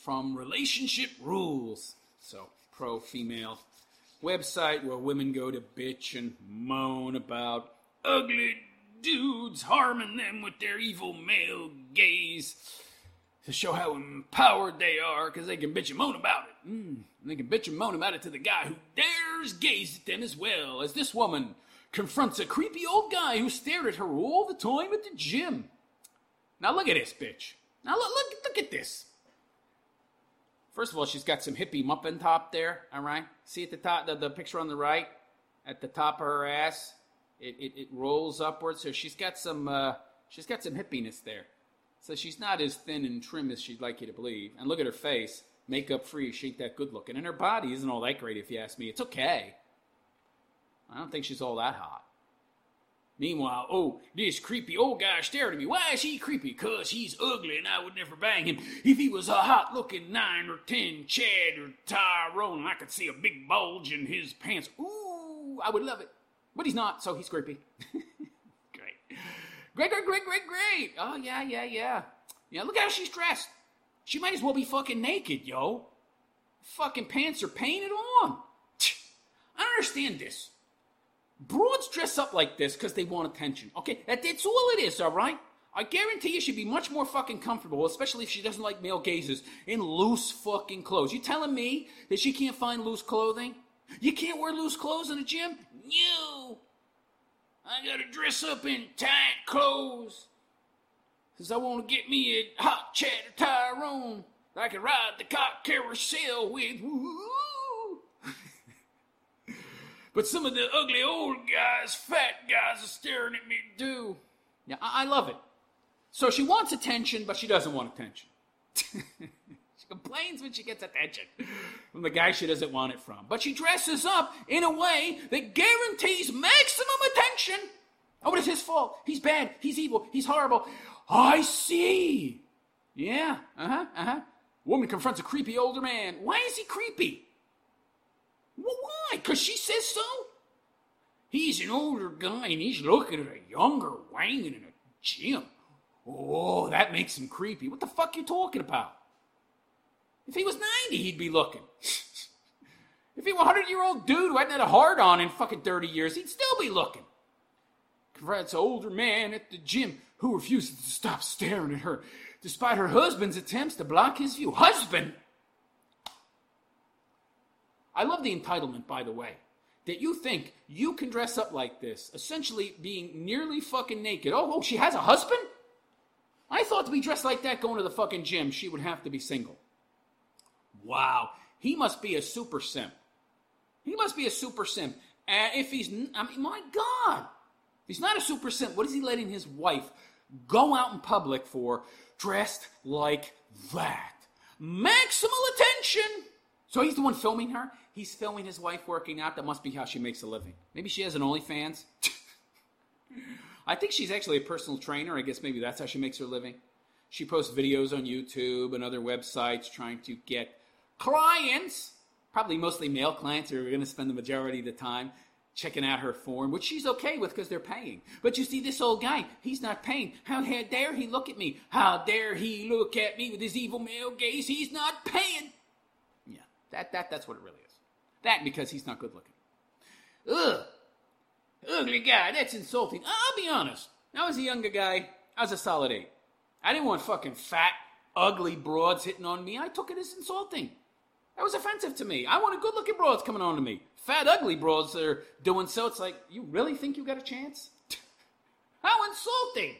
from Relationship Rules. So, pro-female website where women go to bitch and moan about ugly dudes harming them with their evil male gaze to show how empowered they are because they can bitch and moan about it. And they can bitch and moan about it to the guy who dares gaze at them as well, as this woman confronts a creepy old guy who stared at her all the time at the gym. Now look at this bitch. Now look at this. First of all, she's got some hippie muffin top there, all right? See at the top, the picture on the right, at the top of her ass, it rolls upwards, so she's got some hippiness there. So she's not as thin and trim as she'd like you to believe. And look at her face, makeup free, she ain't that good looking. And her body isn't all that great if you ask me. It's okay. I don't think she's all that hot. Meanwhile, oh, this creepy old guy stared at me. Why is he creepy? 'Cause he's ugly and I would never bang him. If he was a hot-looking 9 or 10 Chad or Tyrone, and I could see a big bulge in his pants. Ooh, I would love it. But he's not, so he's creepy. Great. Oh, yeah. Yeah, look how she's dressed. She might as well be fucking naked, yo. Fucking pants are painted on. I don't understand this. Broads dress up like this because they want attention. Okay, that's all it is, all right? I guarantee you she'd be much more fucking comfortable, especially if she doesn't like male gazes, in loose fucking clothes. You telling me that she can't find loose clothing? You can't wear loose clothes in the gym? No. I gotta dress up in tight clothes. Because I want to get me a hot Chad or Tyrone that I can ride the cock carousel with. Woo! But some of the ugly old guys, fat guys, are staring at me too. Yeah, I love it. So she wants attention, but she doesn't want attention. She complains when she gets attention from the guy she doesn't want it from. But she dresses up in a way that guarantees maximum attention. Oh, but it's his fault. He's bad. He's evil. He's horrible. I see. Yeah, Woman confronts a creepy older man. Why is he creepy? Well, why? Because she says so? He's an older guy and he's looking at a younger Wayne in a gym. Oh, that makes him creepy. What the fuck are you talking about? If he was 90, he'd be looking. If he were a 100-year-old dude who hadn't had a hard-on in fucking 30 years, he'd still be looking. Confronts an older man at the gym who refuses to stop staring at her, despite her husband's attempts to block his view. Husband! I love the entitlement, by the way, that you think you can dress up like this, essentially being nearly fucking naked. Oh, she has a husband? I thought to be dressed like that going to the fucking gym, she would have to be single. Wow, he must be a super simp. He must be a super simp. If he's, my God. If he's not a super simp, what is he letting his wife go out in public for dressed like that? Maximum attention. So he's the one filming her. He's filming his wife working out. That must be how she makes a living. Maybe she has an OnlyFans. I think she's actually a personal trainer. I guess maybe that's how she makes her living. She posts videos on YouTube and other websites trying to get clients, probably mostly male clients who are going to spend the majority of the time checking out her form, which she's okay with because they're paying. But you see, this old guy, he's not paying. How dare he look at me? How dare he look at me with his evil male gaze? He's not paying. Yeah, that's what it really is. That because he's not good looking. Ugh. Ugly guy, that's insulting. I'll be honest. I was a younger guy. I was a solid 8. I didn't want fucking fat, ugly broads hitting on me. I took it as insulting. That was offensive to me. I wanted good-looking broads coming on to me. Fat, ugly broads that are doing so. It's like, you really think you got a chance? How insulting.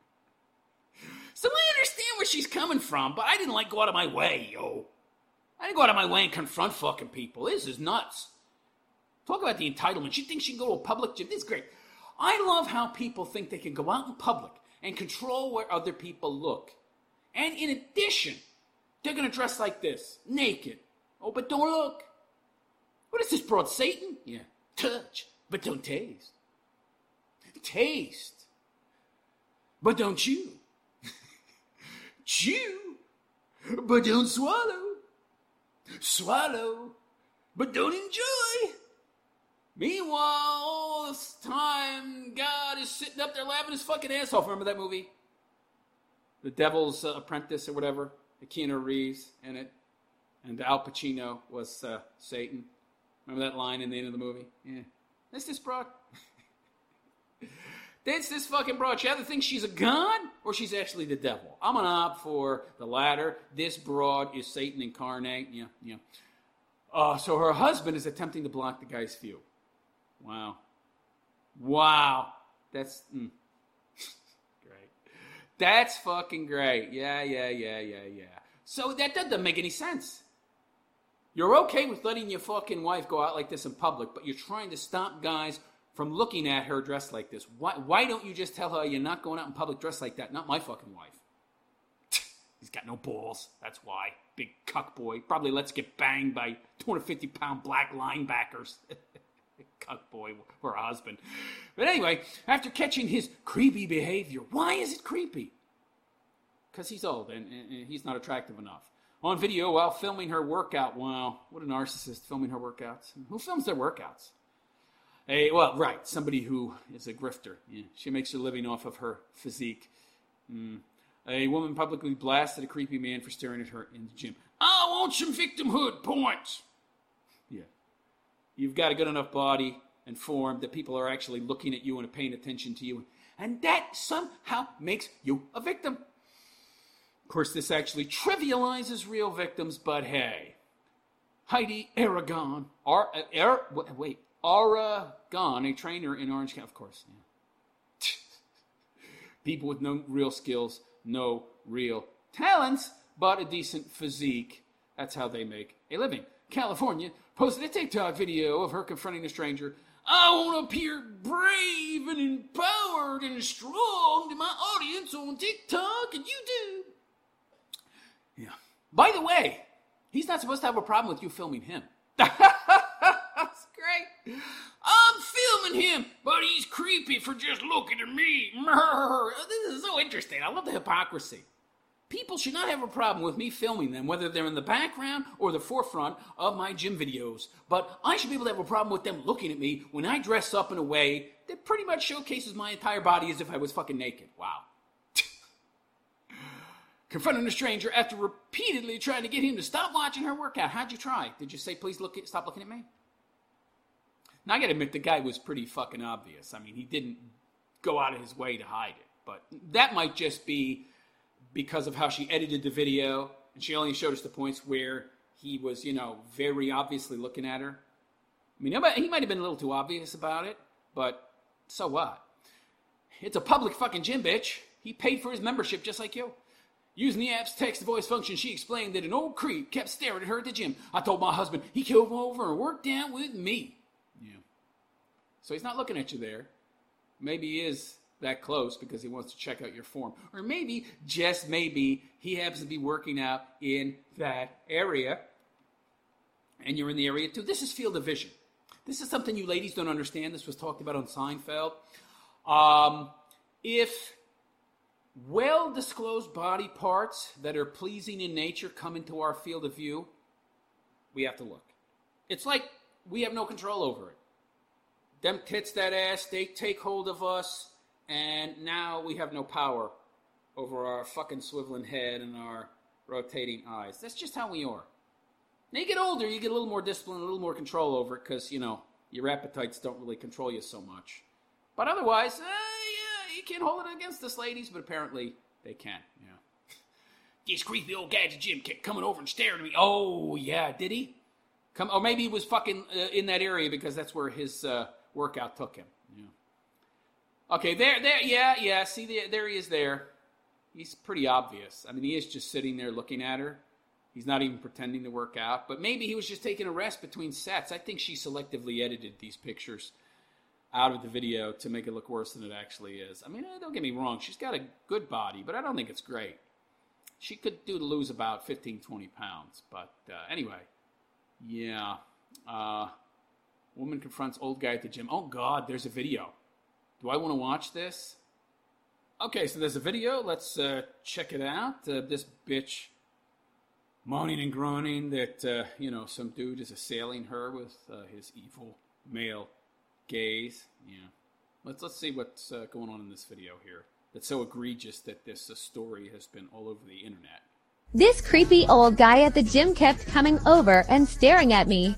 So I understand where she's coming from, but I didn't go out of my way, yo. I didn't go out of my way and confront fucking people. This is nuts. Talk about the entitlement. She thinks she can go to a public gym. This is great. I love how people think they can go out in public and control where other people look. And in addition, they're going to dress like this, naked. Oh, but don't look. What is this broad, Satan? Yeah. Touch, but don't taste. Taste, but don't chew. Chew, but don't swallow. Swallow, but don't enjoy. Meanwhile, all this time, God is sitting up there laughing his fucking ass off. Remember that movie? The Devil's Apprentice or whatever? Keanu Reeves in it, and Al Pacino was Satan. Remember that line in the end of the movie? Yeah. That's this broad. That's this fucking broad. She either thinks she's a god or she's actually the devil. I'm going to opt for the latter. This broad is Satan incarnate. Yeah. So her husband is attempting to block the guy's view. Wow. That's great. That's fucking great. Yeah. So that doesn't make any sense. You're okay with letting your fucking wife go out like this in public, but you're trying to stop guys from looking at her dressed like this. Why don't you just tell her you're not going out in public dressed like that? Not my fucking wife. He's got no balls. That's why. Big cuck boy. Probably lets get banged by 250-pound black linebackers. Cuck boy for a husband. But anyway, after catching his creepy behavior, why is it creepy? Because he's old and he's not attractive enough. On video while filming her workout. Wow, what a narcissist filming her workouts. Who films their workouts? Somebody who is a grifter. Yeah, she makes her living off of her physique. A woman publicly blasted a creepy man for staring at her in the gym. I want some victimhood points. Yeah. You've got a good enough body and form that people are actually looking at you and paying attention to you. And that somehow makes you a victim. Of course, this actually trivializes real victims, but hey. Heidi Aragon. Aragon, a trainer in Orange County. Of course, yeah. People with no real skills, no real talents, but a decent physique. That's how they make a living. California posted a TikTok video of her confronting a stranger. I want to appear brave and empowered and strong to my audience on TikTok and YouTube. Yeah. By the way, he's not supposed to have a problem with you filming him. That's great. I'm filming him, but he's creepy for just looking at me. This is so interesting. I love the hypocrisy. People should not have a problem with me filming them, whether they're in the background or the forefront of my gym videos. But I should be able to have a problem with them looking at me when I dress up in a way that pretty much showcases my entire body as if I was fucking naked. Wow. Confronting a stranger after repeatedly trying to get him to stop watching her workout. How'd you try? Did you say, please stop looking at me? Now, I gotta admit, the guy was pretty fucking obvious. I mean, he didn't go out of his way to hide it. But that might just be because of how she edited the video, and she only showed us the points where he was, very obviously looking at her. I mean, he might have been a little too obvious about it, but so what? It's a public fucking gym, bitch. He paid for his membership just like you. Using the app's text-to-voice function, she explained that an old creep kept staring at her at the gym. I told my husband he came over and worked out with me. Yeah. So he's not looking at you there. Maybe he is that close because he wants to check out your form. Or maybe, just maybe, he happens to be working out in that area. And you're in the area too. This is field of vision. This is something you ladies don't understand. This was talked about on Seinfeld. If well-disclosed body parts that are pleasing in nature come into our field of view, we have to look. It's like we have no control over it. Them tits, that ass, they take hold of us, and now we have no power over our fucking swiveling head and our rotating eyes. That's just how we are. Now you get older, you get a little more discipline, a little more control over it, because, your appetites don't really control you so much. But otherwise, you can't hold it against us, ladies, but apparently they can. Yeah. This creepy old guy at the gym kept coming over and staring at me. Oh, yeah, did he? Or maybe he was fucking in that area because that's where his workout took him. Yeah. Okay, there, yeah. See, there he is there. He's pretty obvious. I mean, he is just sitting there looking at her. He's not even pretending to work out. But maybe he was just taking a rest between sets. I think she selectively edited these pictures out of the video to make it look worse than it actually is. I mean, don't get me wrong. She's got a good body, but I don't think it's great. She could do to lose about 15, 20 pounds. But anyway, yeah. Woman confronts old guy at the gym. Oh, God, there's a video. Do I want to watch this? Okay, so there's a video. Let's check it out. This bitch moaning and groaning that, some dude is assailing her with his evil male gaze. Yeah. Let's see what's going on in this video here. That's so egregious that this story has been all over the internet. This creepy old guy at the gym kept coming over and staring at me.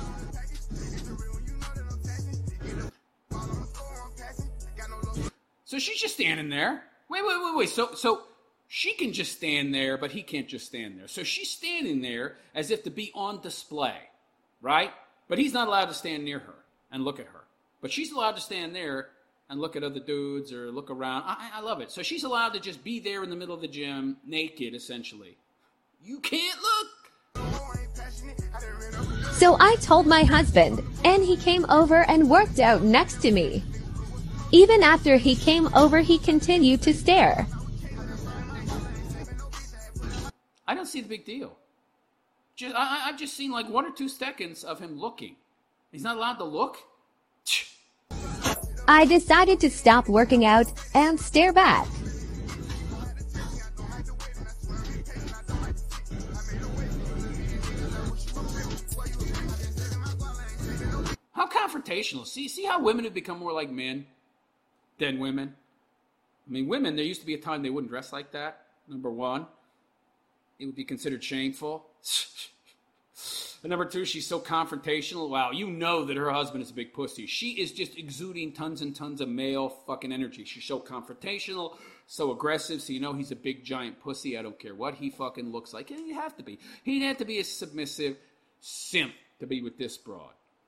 So she's just standing there. Wait. So she can just stand there, but he can't just stand there. So she's standing there as if to be on display, right? But he's not allowed to stand near her and look at her. But she's allowed to stand there and look at other dudes or look around. I love it. So she's allowed to just be there in the middle of the gym, naked, essentially. You can't look. So I told my husband, and he came over and worked out next to me. Even after he came over, he continued to stare. I don't see the big deal. I've just seen like 1 or 2 seconds of him looking. He's not allowed to look? I decided to stop working out and stare back. How confrontational. See how women have become more like men than women? I mean, women, there used to be a time they wouldn't dress like that, number one. It would be considered shameful. And number 2, she's so confrontational. Wow, you know that her husband is a big pussy. She is just exuding tons and tons of male fucking energy. She's so confrontational, so aggressive, so you know he's a big giant pussy. I don't care what he fucking looks like. He'd have to be. He'd have to be a submissive simp to be with this broad.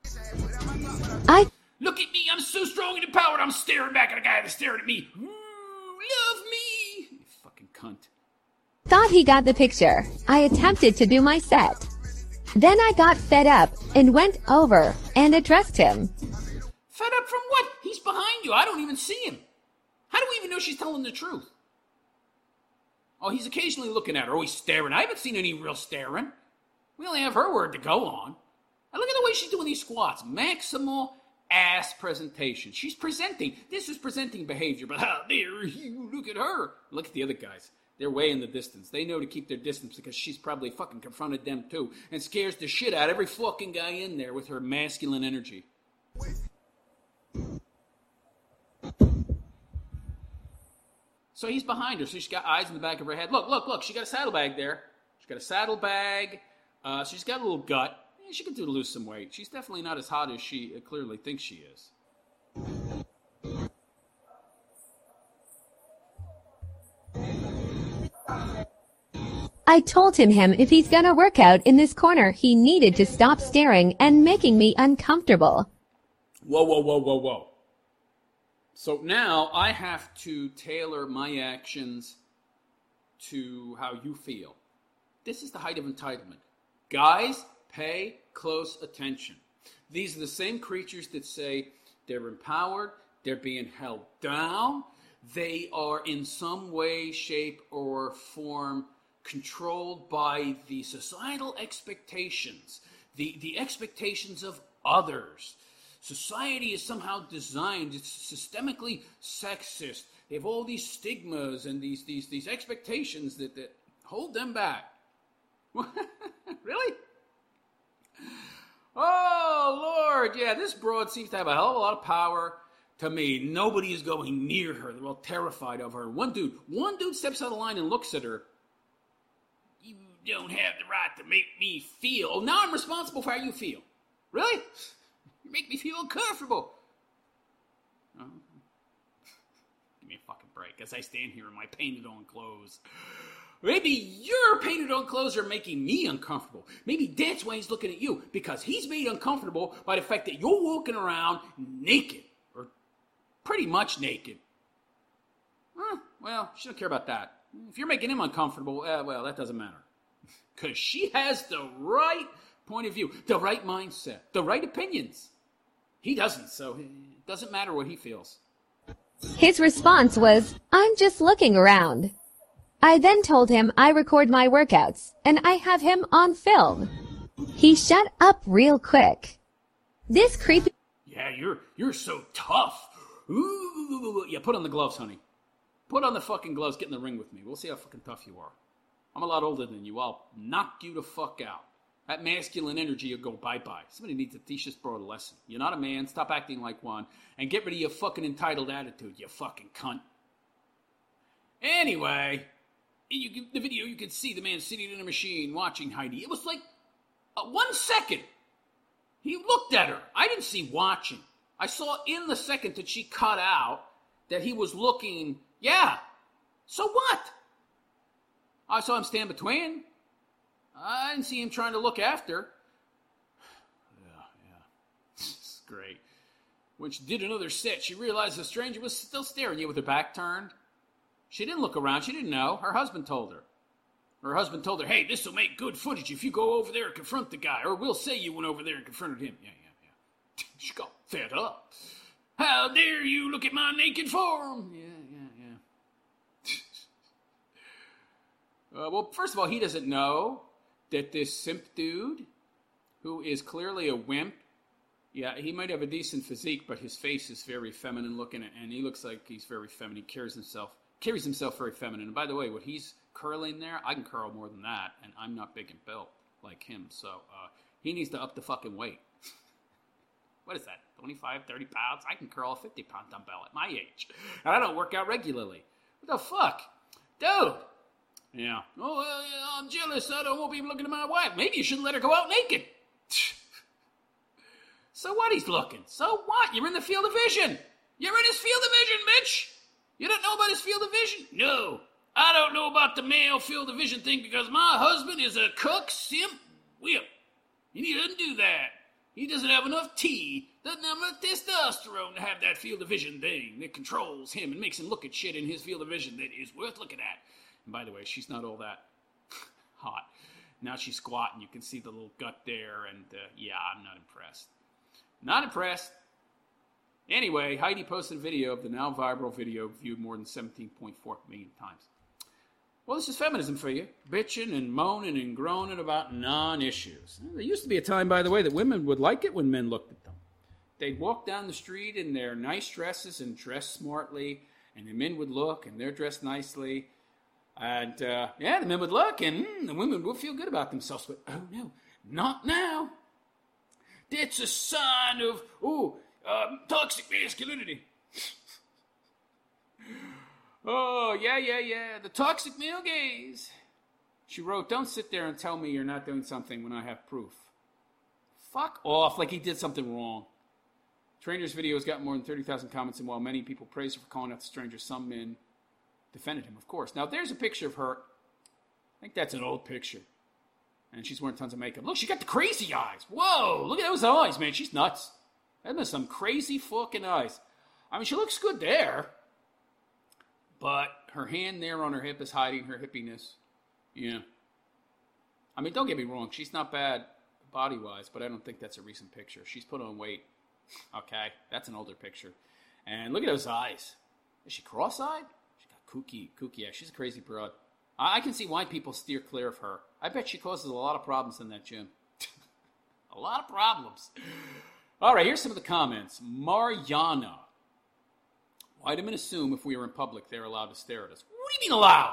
Look at me, I'm so strong and empowered. I'm staring back at a guy that's staring at me. Love me. You fucking cunt. Thought he got the picture. I attempted to do my set. Then I got fed up and went over and addressed him. Fed up from what? He's behind you. I don't even see him. How do we even know she's telling the truth? Oh, he's occasionally looking at her. Oh, he's staring. I haven't seen any real staring. We only have her word to go on. And look at the way she's doing these squats. Maximal ass presentation. She's presenting. This is presenting behavior. But how dare you look at her? Look at the other guys. They're way in the distance. They know to keep their distance because she's probably fucking confronted them too and scares the shit out of every fucking guy in there with her masculine energy. So he's behind her. So she's got eyes in the back of her head. Look. She got a saddlebag there. She's got a saddlebag. She's got a little gut. Yeah, she could do to lose some weight. She's definitely not as hot as she clearly thinks she is. I told him if he's gonna work out in this corner, he needed to stop staring and making me uncomfortable. Whoa. So now I have to tailor my actions to how you feel. This is the height of entitlement. Guys, pay close attention. These are the same creatures that say they're empowered, they're being held down, they are in some way, shape, or form controlled by the societal expectations, the expectations of others. Society is somehow designed, it's systemically sexist. They have all these stigmas and these expectations that hold them back. Really? Oh, Lord, yeah, this broad seems to have a hell of a lot of power. To me, nobody is going near her. They're all terrified of her. One dude steps out of line and looks at her. You don't have the right to make me feel. Oh, now I'm responsible for how you feel. Really? You make me feel uncomfortable. Oh. Give me a fucking break as I stand here in my painted-on clothes. Maybe your painted-on clothes are making me uncomfortable. Maybe that's why he's looking at you, because he's made uncomfortable by the fact that you're walking around naked, or pretty much naked. Well, she don't care about that. If you're making him uncomfortable, well, that doesn't matter. Because she has the right point of view, the right mindset, the right opinions. He doesn't, so it doesn't matter what he feels. His response was, "I'm just looking around." I then told him I record my workouts, and I have him on film. He shut up real quick. This creepy... Yeah, you're so tough. Ooh. Yeah, put on the gloves, honey. Put on the fucking gloves, get in the ring with me. We'll see how fucking tough you are. I'm a lot older than you. I'll knock you the fuck out. That masculine energy will go bye-bye. Somebody needs to teach this bro a lesson. You're not a man. Stop acting like one. And get rid of your fucking entitled attitude, you fucking cunt. Anyway, the video, you could see the man sitting in a machine watching Heidi. It was like 1 second. He looked at her. I didn't see watching. I saw in the second that she cut out that he was looking, yeah. So what? I saw him stand between. I didn't see him trying to look after. Yeah. This is great. When she did another set, she realized the stranger was still staring at you with her back turned. She didn't look around. She didn't know. Her husband told her. Her husband told her, hey, this will make good footage if you go over there and confront the guy, or we'll say you went over there and confronted him. Yeah. She got fed up. How dare you look at my naked form? Yeah. Well, first of all, he doesn't know that this simp dude, who is clearly a wimp, yeah, he might have a decent physique, but his face is very feminine looking, and he looks like he's very feminine. He carries himself very feminine. And by the way, what he's curling there, I can curl more than that, and I'm not big and built like him, so he needs to up the fucking weight. What is that, 25, 30 pounds? I can curl a 50-pound dumbbell at my age, and I don't work out regularly. What the fuck? Dude! Yeah. Oh, I'm jealous. I won't be looking at my wife. Maybe you shouldn't let her go out naked. So what he's looking? So what? You're in the field of vision. You're in his field of vision, bitch. You don't know about his field of vision? No. I don't know about the male field of vision thing because my husband is a cuck simp whip. And he doesn't do that. He doesn't have enough T, doesn't have enough testosterone to have that field of vision thing that controls him and makes him look at shit in his field of vision that is worth looking at. And by the way, she's not all that hot. Now she's squatting. You can see the little gut there. And yeah, I'm not impressed. Not impressed. Anyway, Heidi posted a video of the now viral video viewed more than 17.4 million times. Well, this is feminism for you. Bitching and moaning and groaning about non-issues. There used to be a time, by the way, that women would like it when men looked at them. They'd walk down the street in their nice dresses and dress smartly, and the men would look, and they're dressed nicely. And, the men would look, and the women would feel good about themselves. But, oh, no, not now. That's a sign of, toxic masculinity. Oh, yeah, the toxic male gaze. She wrote, don't sit there and tell me you're not doing something when I have proof. Fuck off, like he did something wrong. Stranger's video has got more than 30,000 comments, and while many people praise her for calling out the stranger, some men defended him, of course. Now, there's a picture of her. I think that's an old picture. And she's wearing tons of makeup. Look, she got the crazy eyes. Whoa, look at those eyes, man. She's nuts. That is some crazy fucking eyes. I mean, she looks good there. But her hand there on her hip is hiding her hippiness. Yeah. I mean, don't get me wrong. She's not bad body-wise, but I don't think that's a recent picture. She's put on weight. Okay, that's an older picture. And look at those eyes. Is she cross-eyed? She got kooky eyes. She's a crazy broad. I can see why people steer clear of her. I bet she causes a lot of problems in that gym. A lot of problems. All right, here's some of the comments. Mariana. Why do men assume if we are in public, they're allowed to stare at us? What do you mean allowed?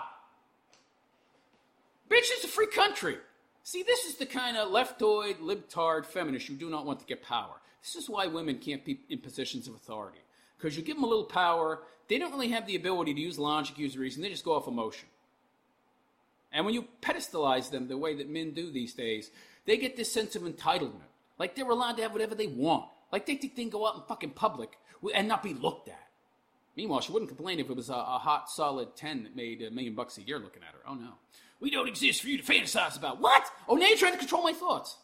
Bitch, it's a free country. See, this is the kind of leftoid, libtard feminist you do not want to get power. This is why women can't be in positions of authority. Because you give them a little power, they don't really have the ability to use logic, use reason, they just go off emotion. And when you pedestalize them the way that men do these days, they get this sense of entitlement. Like they're allowed to have whatever they want. Like they think they can go out in fucking public and not be looked at. Meanwhile, she wouldn't complain if it was a hot, solid 10 that made $1 million a year looking at her. Oh, no. We don't exist for you to fantasize about. What? Oh, now you're trying to control my thoughts.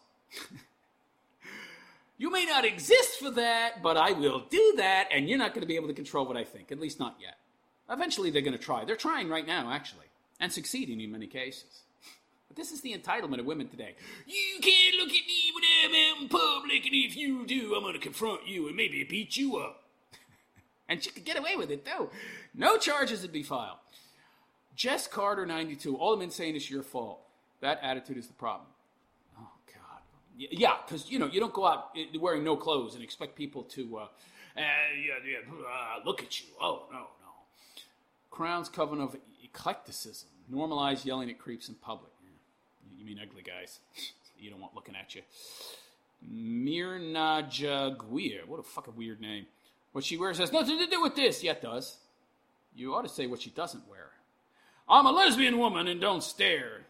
You may not exist for that, but I will do that, and you're not going to be able to control what I think, at least not yet. Eventually, they're going to try. They're trying right now, actually, and succeeding in many cases. But this is the entitlement of women today. You can't look at me when I'm out in public, and if you do, I'm going to confront you and maybe beat you up. And she could get away with it, too. No charges would be filed. Jess Carter, 92. All the men saying it's your fault. That attitude is the problem. Oh, God. Yeah, because, you don't go out wearing no clothes and expect people to, look at you. Oh, no. Crown's covenant of eclecticism. Normalize yelling at creeps in public. Yeah. You mean ugly guys. You don't want looking at you. Mirna Jaguir. What a fucking weird name. What she wears has nothing to do with this. Yeah, it does. You ought to say what she doesn't wear. I'm a lesbian woman and don't stare.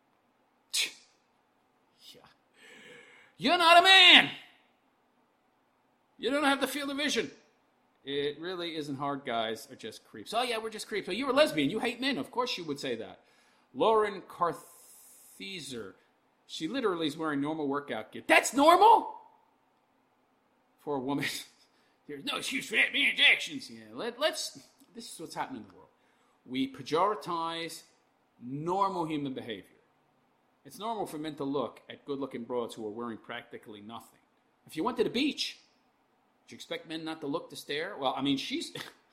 Yeah. You're not a man. You don't have the field of vision. It really isn't hard. Guys are just creeps. Oh, yeah, we're just creeps. Oh, you're a lesbian. You hate men. Of course you would say that. Lauren Cartheser. She literally is wearing normal workout gear. That's normal? For a woman. There's no excuse for that man's actions. Yeah, this is what's happening in the world. We pejoratize normal human behavior. It's normal for men to look at good-looking broads who are wearing practically nothing. If you went to the beach, would you expect men not to look, to stare? Well, I mean, she's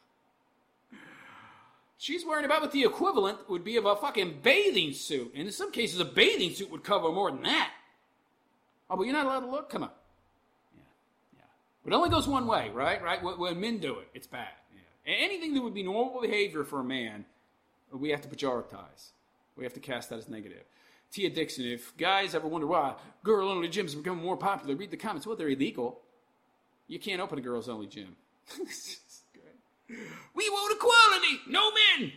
wearing about what the equivalent would be of a fucking bathing suit. And in some cases, a bathing suit would cover more than that. Oh, but you're not allowed to look? Come on. Yeah. But it only goes one way, right? When men do it, it's bad. Yeah. Anything that would be normal behavior for a man, we have to pejoratize. We have to cast that as negative. Tia Dixon, if guys ever wonder why girl-only gyms are becoming more popular, read the comments. Well, they're illegal. You can't open a girls-only gym. We want equality! No men!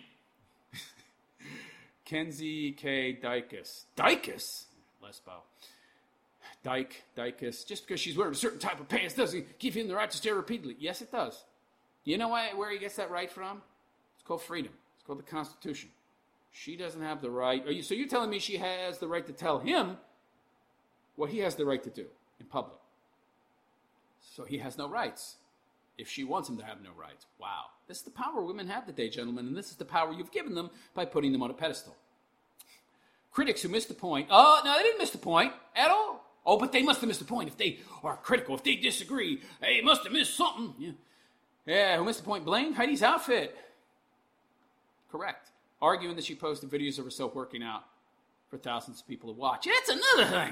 Kenzie K. Dykus. Dykus? Lesbo. Dykus. Just because she's wearing a certain type of pants doesn't give him the right to stare repeatedly. Yes, it does. You know where he gets that right from? It's called freedom. It's called the Constitution. She doesn't have the right. So you're telling me she has the right to tell him what he has the right to do in public. So he has no rights if she wants him to have no rights. Wow. This is the power women have today, gentlemen, and this is the power you've given them by putting them on a pedestal. Critics who missed the point. Oh, no, they didn't miss the point at all. Oh, but they must have missed the point if they are critical, if they disagree. They must have missed something. Yeah, who missed the point? Blamed Heidi's outfit. Correct. Arguing that she posted videos of herself working out for thousands of people to watch. That's another thing.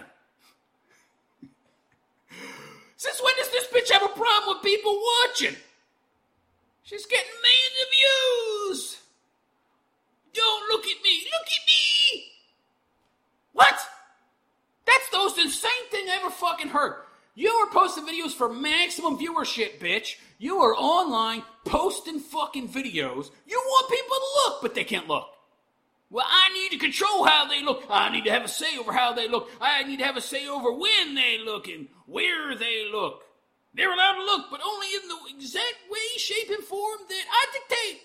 Since when does this bitch have a problem with people watching? She's getting millions of views. Don't look at me. Look at me. What? That's the most insane thing I ever fucking heard. You are posting videos for maximum viewership, bitch. You are online posting fucking videos. You want people to look, but they can't look. Well, I need to control how they look. I need to have a say over how they look. I need to have a say over when they look and where they look. They're allowed to look, but only in the exact way, shape, and form that I dictate.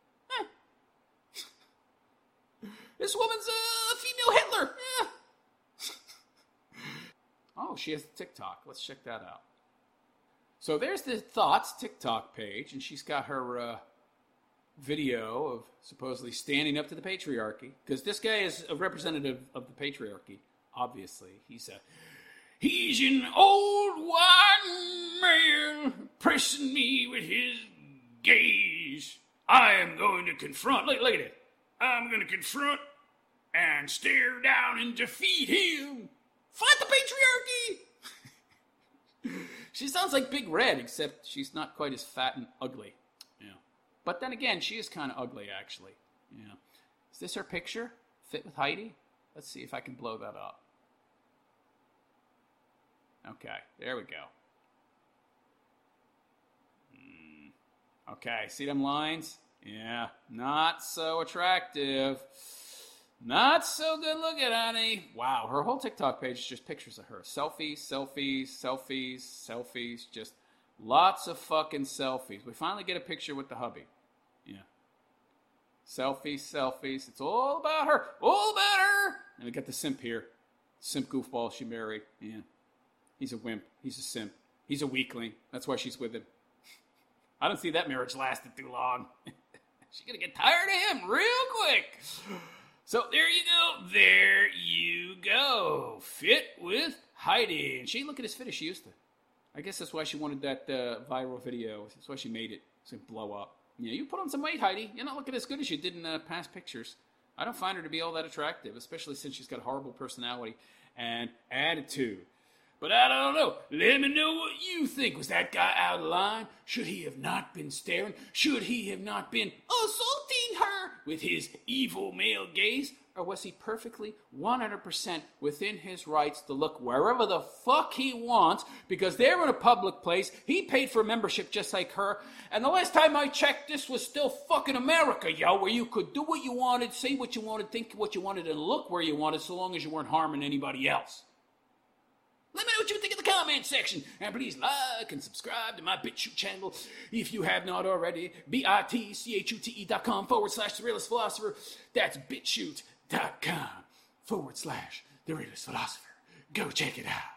This woman's a female Hitler. Oh, she has TikTok. Let's check that out. So there's the Thoughts TikTok page, and she's got her video of supposedly standing up to the patriarchy, because this guy is a representative of the patriarchy. Obviously, he's an old white man pressing me with his gaze. I am going to confront. Look at it. I'm going to confront and stare down and defeat him. Fight the patriarchy. She sounds like Big Red, except she's not quite as fat and ugly. But then again, she is kind of ugly, actually. Yeah. Is this her picture? Fit with Heidi? Let's see if I can blow that up. Okay, there we go. Okay, see them lines? Yeah, not so attractive. Not so good looking, honey. Wow, her whole TikTok page is just pictures of her. Selfies, selfies, selfies, selfies. Just lots of fucking selfies. We finally get a picture with the hubby. Yeah. Selfies, selfies. It's all about her. All about her. And we got the simp here. Simp goofball she married. Yeah. He's a wimp. He's a simp. He's a weakling. That's why she's with him. I don't see that marriage lasted too long. She's going to get tired of him real quick. So there you go. There you go. Fit with Heidi. And she ain't looking as fit as she used to. I guess that's why she wanted that viral video. That's why she made it. It's going to blow up. Yeah, you put on some weight, Heidi. You're not looking as good as you did in past pictures. I don't find her to be all that attractive, especially since she's got a horrible personality and attitude. But I don't know. Let me know what you think. Was that guy out of line? Should he have not been staring? Should he have not been assaulting her with his evil male gaze? or was he perfectly 100% within his rights to look wherever the fuck he wants because they're in a public place, he paid for membership just like her, and the last time I checked, this was still fucking America, yo, where you could do what you wanted, say what you wanted, think what you wanted, and look where you wanted so long as you weren't harming anybody else. Let me know what you think in the comment section. And please like and subscribe to my BitChute channel if you have not already. bitchute.com/The Realist Philosopher. That's bitchute.com/The Realist Philosopher. Go check it out.